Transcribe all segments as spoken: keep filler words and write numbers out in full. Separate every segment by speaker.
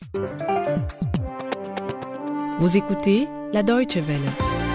Speaker 1: Vous écoutez la Deutsche Welle.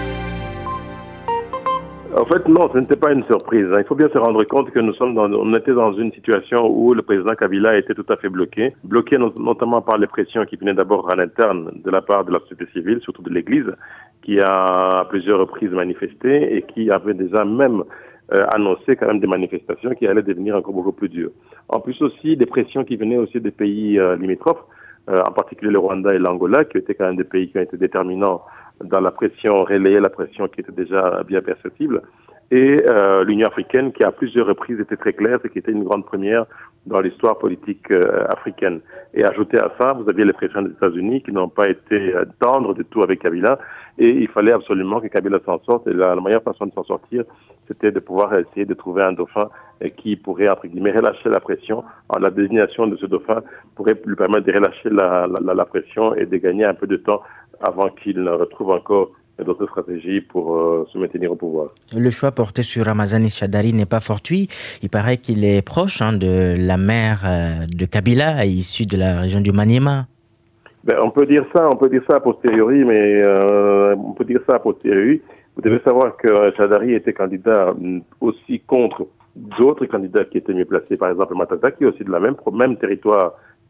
Speaker 2: En fait, non, ce n'était pas une surprise. Il faut bien se rendre compte que nous sommes dans, on était dans une situation où le président Kabila était tout à fait bloqué, bloqué notamment par les pressions qui venaient d'abord en interne de la part de la société civile, surtout de l'Église, qui a à plusieurs reprises manifesté et qui avait déjà même euh, annoncé quand même des manifestations qui allaient devenir encore beaucoup plus dures. En plus aussi, des pressions qui venaient aussi des pays euh, limitrophes, euh, en particulier le Rwanda et l'Angola, qui étaient quand même des pays qui ont été déterminants dans la pression, relayer la pression qui était déjà bien perceptible, et euh, l'Union africaine qui à plusieurs reprises était très claire, c'est qui était une grande première dans l'histoire politique euh, africaine. Et ajouté à ça, vous aviez les pressions des États-Unis qui n'ont pas été euh, tendres du tout avec Kabila, et il fallait absolument que Kabila s'en sorte, et la, la meilleure façon de s'en sortir, c'était de pouvoir essayer de trouver un dauphin euh, qui pourrait, entre guillemets, relâcher la pression. Alors, la désignation de ce dauphin pourrait lui permettre de relâcher la, la, la pression et de gagner un peu de temps avant qu'il ne retrouve encore d'autres stratégies pour euh, se maintenir au pouvoir.
Speaker 3: Le choix porté sur Ramazani Shadary n'est pas fortuit. Il paraît qu'il est proche hein, de la mère euh, de Kabila, issue de la région du Maniema.
Speaker 2: Ben, on peut dire ça, on peut dire ça a posteriori, mais euh, on peut dire ça a posteriori. Vous devez savoir que Shadary était candidat aussi contre d'autres candidats qui étaient mieux placés, par exemple Matata, qui est aussi de la même, même territoire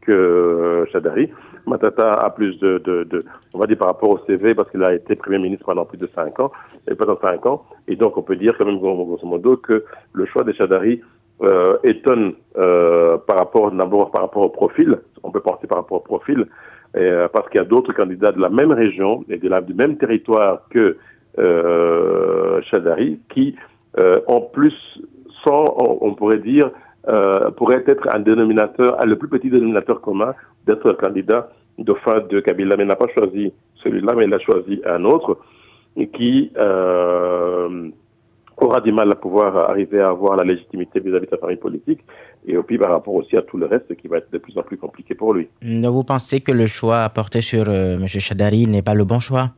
Speaker 2: que Shadary. Matata a plus de, de, de, on va dire par rapport au C V, parce qu'il a été Premier ministre pendant plus de cinq ans, et pendant cinq ans, et donc on peut dire quand même grosso modo que le choix de Shadary euh, étonne euh, par rapport, d'abord par rapport au profil, on peut penser par rapport au profil, euh, parce qu'il y a d'autres candidats de la même région et de la, du même territoire que euh, Shadary, qui euh, en plus sont, on, on pourrait dire, Euh, pourrait être un dénominateur, le plus petit dénominateur commun d'être candidat dauphin de Kabila, mais il n'a pas choisi celui-là, mais il a choisi un autre qui euh, aura du mal à pouvoir arriver à avoir la légitimité vis-à-vis de sa famille politique, et puis par rapport aussi à tout le reste qui va être de plus en plus compliqué pour lui.
Speaker 3: Vous pensez que le choix porté sur euh, M. Shadary n'est pas le bon choix?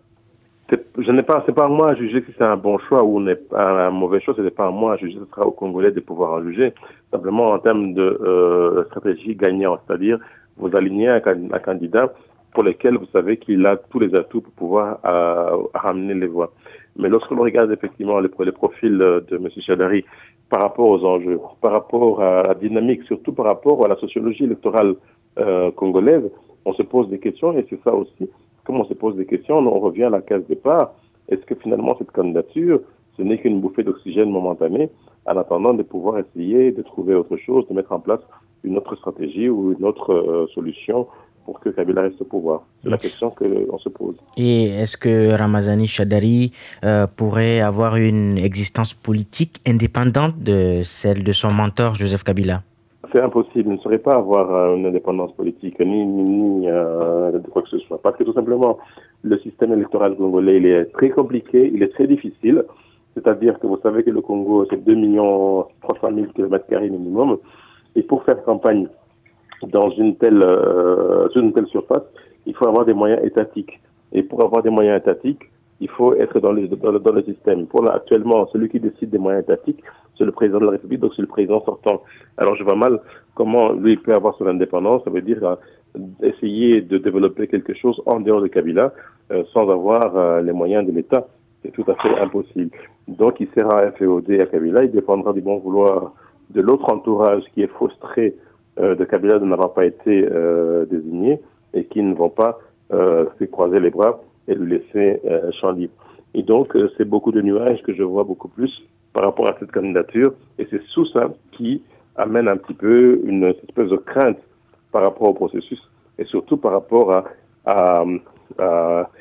Speaker 2: Je n'ai pas, c'est pas à moi à juger si c'est un bon choix ou un mauvais choix, ce n'est pas à moi à juger, ce sera aux Congolais de pouvoir en juger. Simplement en termes de euh, stratégie gagnante, c'est-à-dire vous alignez un, un candidat pour lequel vous savez qu'il a tous les atouts pour pouvoir euh, ramener les voix. Mais lorsque l'on regarde effectivement les, les profils de M. Shadary par rapport aux enjeux, par rapport à la dynamique, surtout par rapport à la sociologie électorale euh, congolaise, on se pose des questions, et c'est ça aussi. Comme on se pose des questions, on revient à la case départ. Est-ce que finalement cette candidature, ce n'est qu'une bouffée d'oxygène momentanée en attendant de pouvoir essayer de trouver autre chose, de mettre en place une autre stratégie ou une autre euh, solution pour que Kabila reste au pouvoir? C'est la question qu'on se pose.
Speaker 3: Et est-ce que Ramazani Shadary euh, pourrait avoir une existence politique indépendante de celle de son mentor Joseph Kabila?
Speaker 2: C'est impossible, il ne saurait pas avoir euh, une indépendance politique, ni, ni, ni euh, de quoi que ce soit. Parce que tout simplement, le système électoral congolais, il est très compliqué, il est très difficile. C'est-à-dire que vous savez que le Congo, c'est deux millions trois cent mille kilomètres carrés minimum. Et pour faire campagne dans une telle, euh, sur une telle surface, il faut avoir des moyens étatiques. Et pour avoir des moyens étatiques, il faut être dans le, dans le, dans le système. Pour là, actuellement, celui qui décide des moyens étatiques, c'est le président de la République, donc c'est le président sortant. Alors je vois mal comment lui peut avoir son indépendance, ça veut dire euh, essayer de développer quelque chose en dehors de Kabila euh, sans avoir euh, les moyens de l'État. C'est tout à fait impossible. Donc il sera inféodé à Kabila, il dépendra du bon vouloir de l'autre entourage qui est frustré euh, de Kabila de n'avoir pas été euh, désigné et qui ne vont pas euh, se croiser les bras et lui laisser euh, champ libre. Et donc, euh, c'est beaucoup de nuages que je vois beaucoup plus par rapport à cette candidature. Et c'est sous ça qui amène un petit peu une espèce de crainte par rapport au processus et surtout par rapport à, à, à,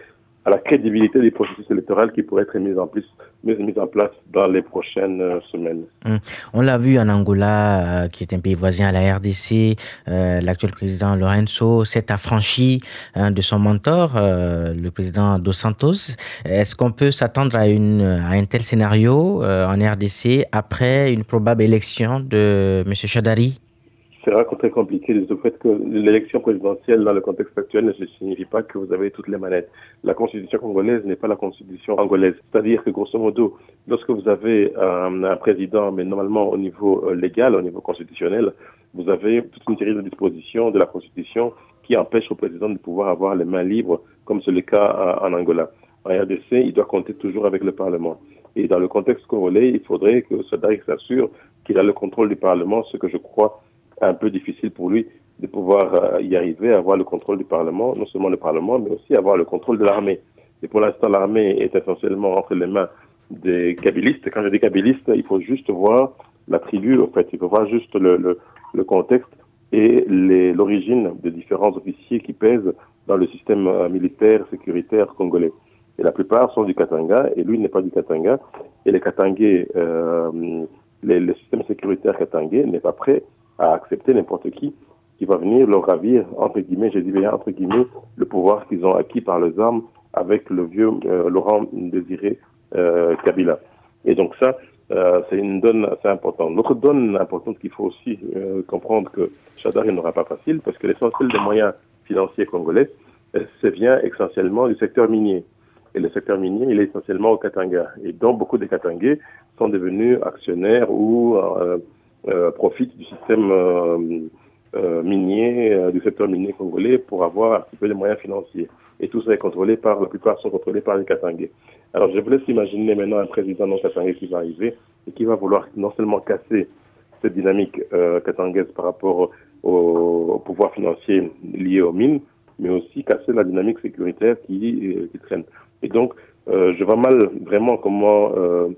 Speaker 2: à la crédibilité des processus électoraux qui pourraient être mis en, plus, mis, mis en place dans les prochaines euh, semaines.
Speaker 3: Mmh. On l'a vu en Angola, euh, qui est un pays voisin à la R D C, euh, l'actuel président Lorenzo s'est affranchi hein, de son mentor, euh, le président Dos Santos. Est-ce qu'on peut s'attendre à, une, à un tel scénario euh, en R D C après une probable élection de M. Shadary?
Speaker 2: C'est vraiment très compliqué du fait que l'élection présidentielle dans le contexte actuel ne signifie pas que vous avez toutes les manettes. La constitution congolaise n'est pas la constitution angolaise. C'est-à-dire que grosso modo, lorsque vous avez un, un président, mais normalement au niveau légal, au niveau constitutionnel, vous avez toute une série de dispositions de la constitution qui empêche au président de pouvoir avoir les mains libres, comme c'est le cas en Angola. En R D C, il doit compter toujours avec le Parlement. Et dans le contexte congolais, il faudrait que Sadari s'assure qu'il a le contrôle du Parlement, ce que je crois un peu difficile pour lui de pouvoir y arriver, avoir le contrôle du Parlement, non seulement le Parlement, mais aussi avoir le contrôle de l'armée. Et pour l'instant, l'armée est essentiellement entre les mains des kabylistes. Quand je dis kabylistes, il faut juste voir la tribu, en fait, il faut voir juste le, le, le contexte et les, l'origine des différents officiers qui pèsent dans le système militaire, sécuritaire congolais. Et la plupart sont du Katanga, et lui n'est pas du Katanga. Et les Katangais, euh, les, le système sécuritaire katangais n'est pas prêt à accepter n'importe qui qui va venir leur ravir, entre guillemets, j'ai dit bien entre guillemets, le pouvoir qu'ils ont acquis par les armes avec le vieux euh, Laurent Désiré euh, Kabila. Et donc ça, euh, c'est une donne assez importante. L'autre donne importante qu'il faut aussi euh, comprendre que Shadari n'aura pas facile, parce que l'essentiel des moyens financiers congolais, ça vient essentiellement du secteur minier. Et le secteur minier, il est essentiellement au Katanga. Et donc, beaucoup de Katangais sont devenus actionnaires ou euh, euh, profitent du système euh, euh, minier, euh, du secteur minier congolais pour avoir un petit peu les moyens financiers. Et tout ça est contrôlé par, la plupart sont contrôlés par les Katangais. Alors, je vous laisse imaginer maintenant un président non katangais qui va arriver et qui va vouloir non seulement casser cette dynamique euh, katangaise par rapport au, au pouvoir financier lié aux mines, mais aussi casser la dynamique sécuritaire qui, euh, qui traîne. Et donc, euh, je vois mal vraiment comment euh,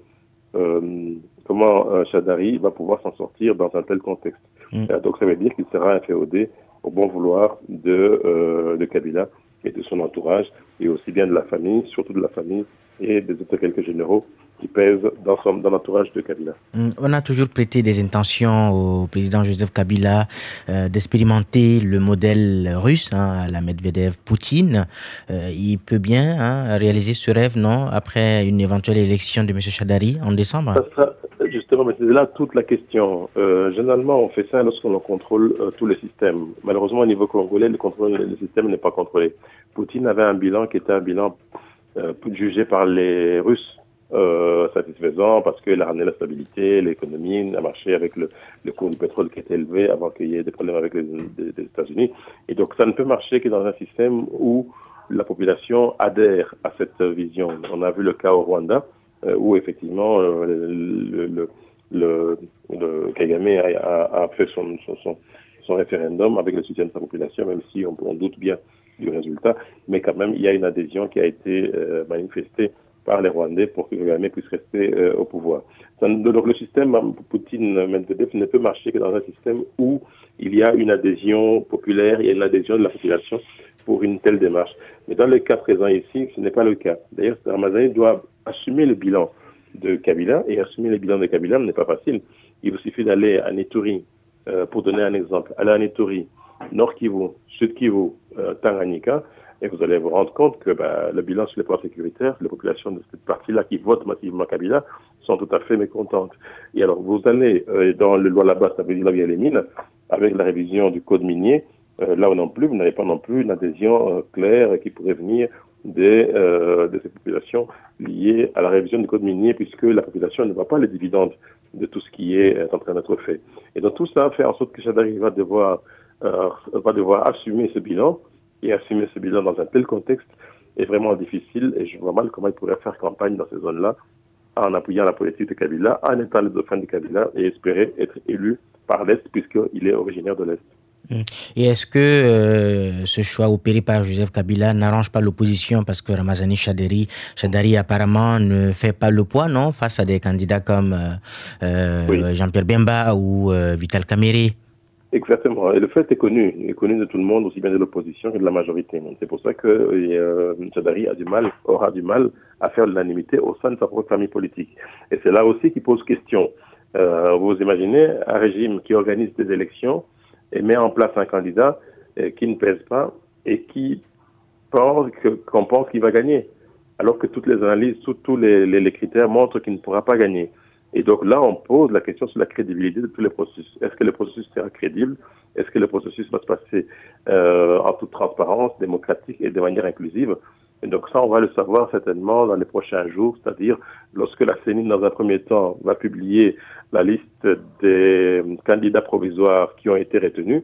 Speaker 2: euh, comment euh, Shadari va pouvoir s'en sortir dans un tel contexte. Mm. Euh, donc, ça veut dire qu'il sera inféodé au bon vouloir de, euh, de Kabila et de son entourage, et aussi bien de la famille, surtout de la famille et des autres quelques généraux qui pèsent dans, son, dans l'entourage de Kabila.
Speaker 3: On a toujours prêté des intentions au président Joseph Kabila euh, d'expérimenter le modèle russe, hein, la Medvedev-Poutine. Euh, il peut bien hein, réaliser ce rêve, non, après une éventuelle élection de M. Shadari en décembre?
Speaker 2: Ça sera, justement, mais c'est là toute la question. Euh, généralement, on fait ça lorsqu'on contrôle euh, tous les systèmes. Malheureusement, au niveau congolais, le contrôle le système n'est pas contrôlé. Poutine avait un bilan qui était un bilan euh, jugé par les Russes Euh, satisfaisant parce qu'il a ramené la stabilité, l'économie a marché avec le, le cours du pétrole qui était élevé avant qu'il y ait des problèmes avec les, les, les États-Unis. Et donc ça ne peut marcher que dans un système où la population adhère à cette vision. On a vu le cas au Rwanda euh, où effectivement euh, le, le, le, le Kagame a, a fait son, son, son, son référendum avec le soutien de sa population, même si on, on doute bien du résultat, mais quand même il y a une adhésion qui a été euh, manifestée par les Rwandais pour que Kagame puisse rester euh, au pouvoir. Donc le système Poutine-Medvedev ne peut marcher que dans un système où il y a une adhésion populaire, il y a une adhésion de la population pour une telle démarche. Mais dans le cas présent ici, ce n'est pas le cas. D'ailleurs, Ramazani doit assumer le bilan de Kabila, et assumer le bilan de Kabila n'est pas facile. Il vous suffit d'aller à Ituri, euh, pour donner un exemple, aller à Ituri, Nord Kivu, Sud Kivu, euh, Tanganyika, et vous allez vous rendre compte que bah, le bilan sur les plans sécuritaires, les populations de cette partie-là qui votent massivement Kabila sont tout à fait mécontentes. Et alors, vous allez euh, dans le Lualaba, ça veut dire là où il y a les mines, avec la révision du code minier, euh, là où non plus, vous n'avez pas non plus une adhésion euh, claire qui pourrait venir des, euh, de ces populations liées à la révision du code minier, puisque la population ne voit pas les dividendes de tout ce qui est euh, en train d'être fait. Et donc tout ça fait en sorte que Shadari va devoir, euh, va devoir assumer ce bilan, et assumer ce bilan dans un tel contexte est vraiment difficile, et je vois mal comment il pourrait faire campagne dans ces zones-là en appuyant la politique de Kabila, en étant le dauphin de Kabila et espérer être élu par l'Est puisqu'il est originaire de l'Est.
Speaker 3: Et est-ce que euh, ce choix opéré par Joseph Kabila n'arrange pas l'opposition parce que Ramazani Shadari, Shadari apparemment ne fait pas le poids, non, face à des candidats comme euh, euh, oui. Jean-Pierre Bemba ou euh, Vital Kamerhe?
Speaker 2: Exactement. Et le fait est connu, il est connu de tout le monde, aussi bien de l'opposition que de la majorité. C'est pour ça que euh, Shadari a du mal, aura du mal à faire l'unanimité au sein de sa propre famille politique. Et c'est là aussi qu'il pose question. Euh, vous imaginez un régime qui organise des élections et met en place un candidat euh, qui ne pèse pas et qui pense que, qu'on pense qu'il va gagner, alors que toutes les analyses, tous, tous les, les, les critères montrent qu'il ne pourra pas gagner. Et donc là, on pose la question sur la crédibilité de tous les processus. Est-ce que le processus sera crédible? Est-ce que le processus va se passer euh, en toute transparence, démocratique et de manière inclusive? Et donc ça, on va le savoir certainement dans les prochains jours, c'est-à-dire lorsque la C E N I, dans un premier temps, va publier la liste des candidats provisoires qui ont été retenus.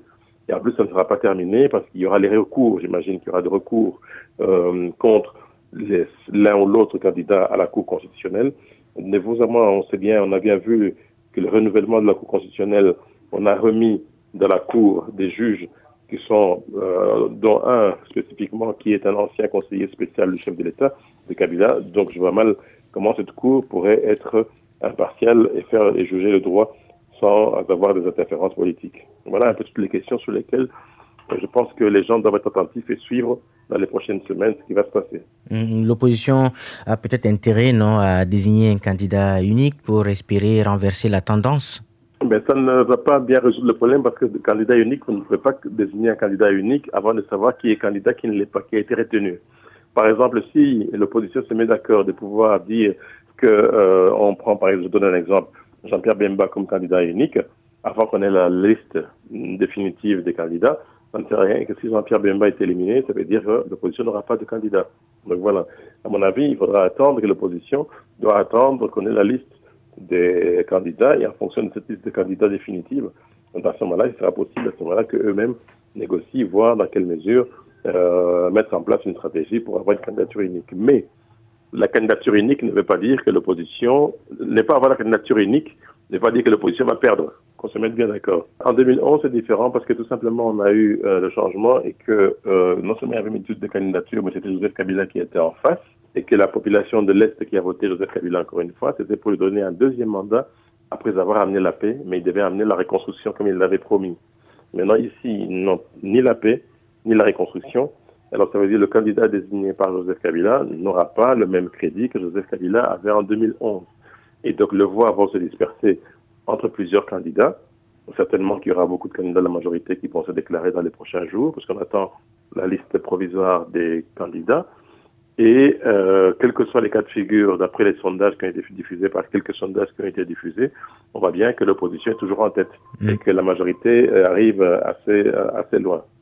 Speaker 2: Et en plus, ça ne sera pas terminé parce qu'il y aura les recours. J'imagine qu'il y aura des recours euh, contre les, l'un ou l'autre candidat à la Cour constitutionnelle. Nécessairement, on sait bien, on a bien vu que le renouvellement de la Cour constitutionnelle, on a remis dans la Cour des juges qui sont, euh, dont un spécifiquement qui est un ancien conseiller spécial du chef de l'État, de Kabila. Donc, je vois mal comment cette Cour pourrait être impartiale et faire et juger le droit sans avoir des interférences politiques. Voilà un peu toutes les questions sur lesquelles euh, je pense que les gens doivent être attentifs et suivre dans les prochaines semaines ce qui va se passer.
Speaker 3: L'opposition a peut-être intérêt, non, à désigner un candidat unique pour espérer renverser la tendance.
Speaker 2: Mais ça ne va pas bien résoudre le problème parce que le candidat unique, vous ne pouvez pas désigner un candidat unique avant de savoir qui est candidat, qui ne l'est pas, qui a été retenu. Par exemple, si l'opposition se met d'accord de pouvoir dire que euh, on prend, par exemple, je donne un exemple, Jean-Pierre Bemba comme candidat unique, avant qu'on ait la liste définitive des candidats, ça ne sert à rien que si Jean-Pierre Bemba est éliminé, ça veut dire que l'opposition n'aura pas de candidat. Donc voilà, à mon avis, il faudra attendre que l'opposition doit attendre qu'on ait la liste des candidats et en fonction de cette liste de candidats définitive, à ce moment-là, il sera possible à ce moment-là qu'eux-mêmes négocient, voir dans quelle mesure euh, mettre en place une stratégie pour avoir une candidature unique. Mais la candidature unique ne veut pas dire que l'opposition, n'est pas avoir la candidature unique, ne veut pas dire que l'opposition va perdre, qu'on se mette bien d'accord. En deux mille onze, c'est différent parce que tout simplement, on a eu euh, le changement et que euh, non seulement il y avait une étude de candidature, mais c'était Joseph Kabila qui était en face et que la population de l'Est qui a voté Joseph Kabila encore une fois, c'était pour lui donner un deuxième mandat après avoir amené la paix, mais il devait amener la reconstruction comme il l'avait promis. Maintenant, ici, ils n'ont ni la paix, ni la reconstruction. Alors, ça veut dire que le candidat désigné par Joseph Kabila n'aura pas le même crédit que Joseph Kabila avait en deux mille onze. Et donc, le voir va se disperser entre plusieurs candidats. Certainement qu'il y aura beaucoup de candidats de la majorité qui vont se déclarer dans les prochains jours, parce qu'on attend la liste provisoire des candidats. Et euh, quels que soient les cas de figure, d'après les sondages qui ont été diffusés, par quelques sondages qui ont été diffusés, on voit bien que l'opposition est toujours en tête mmh. et que la majorité arrive assez, assez loin.